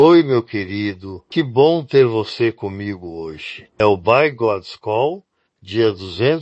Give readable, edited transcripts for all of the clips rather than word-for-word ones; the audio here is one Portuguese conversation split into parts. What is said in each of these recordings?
Oi, meu querido, que bom ter você comigo hoje. É o By God's Call, dia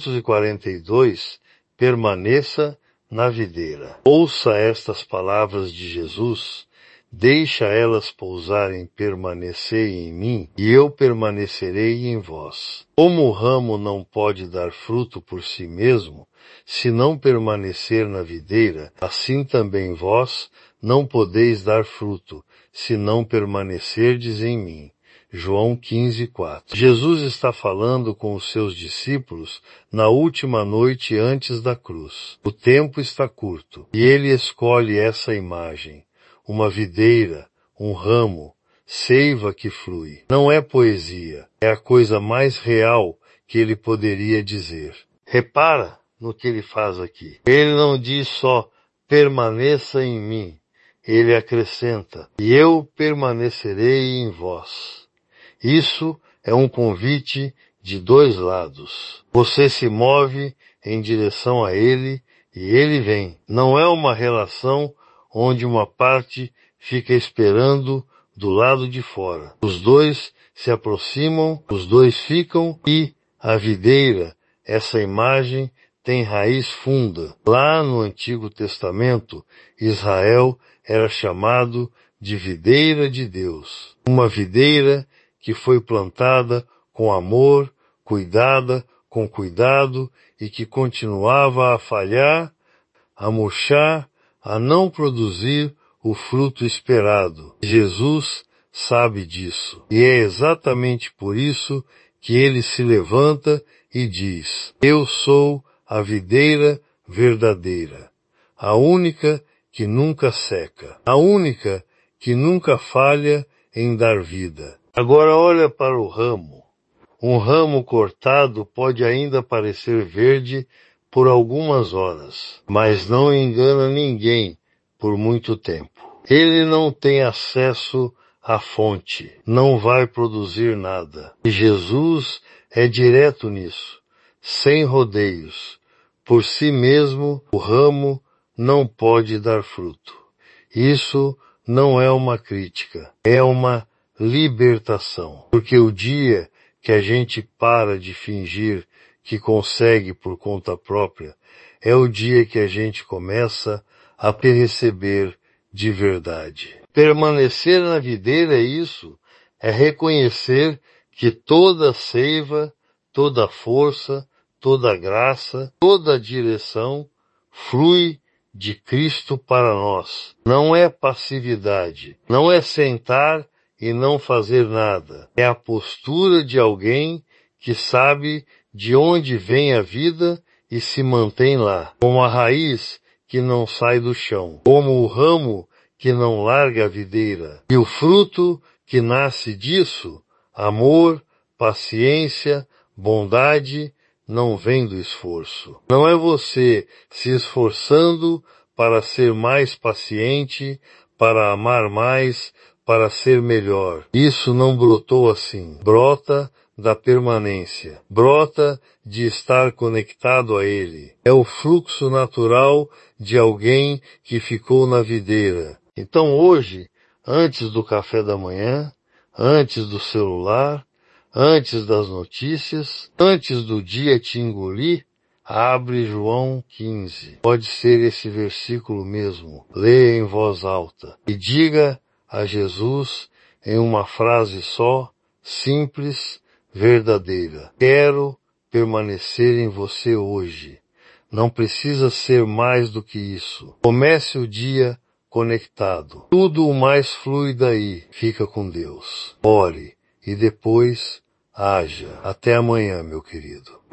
242, permaneça na videira. Ouça estas palavras de Jesus, deixa elas pousarem, permanecei em mim, e eu permanecerei em vós. Como o ramo não pode dar fruto por si mesmo, se não permanecer na videira, assim também vós não podeis dar fruto, se não permanecerdes em mim. João 15:4. Jesus está falando com os seus discípulos na última noite antes da cruz. O tempo está curto e ele escolhe essa imagem. Uma videira, um ramo, seiva que flui. Não é poesia, é a coisa mais real que ele poderia dizer. Repara no que ele faz aqui. Ele não diz só, permaneça em mim. Ele acrescenta, e eu permanecerei em vós. Isso é um convite de dois lados. Você se move em direção a ele e ele vem. Não é uma relação onde uma parte fica esperando do lado de fora. Os dois se aproximam, os dois ficam e a videira, essa imagem, tem raiz funda. Lá no Antigo Testamento, Israel era chamado de videira de Deus. Uma videira que foi plantada com amor, cuidada com cuidado e que continuava a falhar, a murchar, a não produzir o fruto esperado. Jesus sabe disso. E é exatamente por isso que ele se levanta e diz, eu sou a videira verdadeira, a única que nunca seca, a única que nunca falha em dar vida. Agora olha para o ramo. Um ramo cortado pode ainda parecer verde por algumas horas, mas não engana ninguém por muito tempo. Ele não tem acesso à fonte, não vai produzir nada. E Jesus é direto nisso, sem rodeios. Por si mesmo, o ramo não pode dar fruto. Isso não é uma crítica, é uma libertação. Porque o dia que a gente para de fingir que consegue por conta própria, é o dia que a gente começa a receber de verdade. Permanecer na videira é isso, é reconhecer que toda seiva, toda força, toda graça, toda direção flui de Cristo para nós. Não é passividade, não é sentar e não fazer nada. É a postura de alguém que sabe de onde vem a vida e se mantém lá, como a raiz que não sai do chão, como o ramo que não larga a videira. E o fruto que nasce disso, amor, paciência, bondade, não vem do esforço. Não é você se esforçando para ser mais paciente, para amar mais, para ser melhor. Isso não brotou assim. Brota da permanência. Brota de estar conectado a Ele. É o fluxo natural de alguém que ficou na videira. Então hoje, antes do café da manhã, antes do celular, antes das notícias, antes do dia te engolir, abre João 15. Pode ser esse versículo mesmo. Leia em voz alta e diga a Jesus em uma frase só, simples, verdadeira. Quero permanecer em você hoje. Não precisa ser mais do que isso. Comece o dia conectado. Tudo o mais flui daí. Fica com Deus. Ore e depois haja. Até amanhã, meu querido.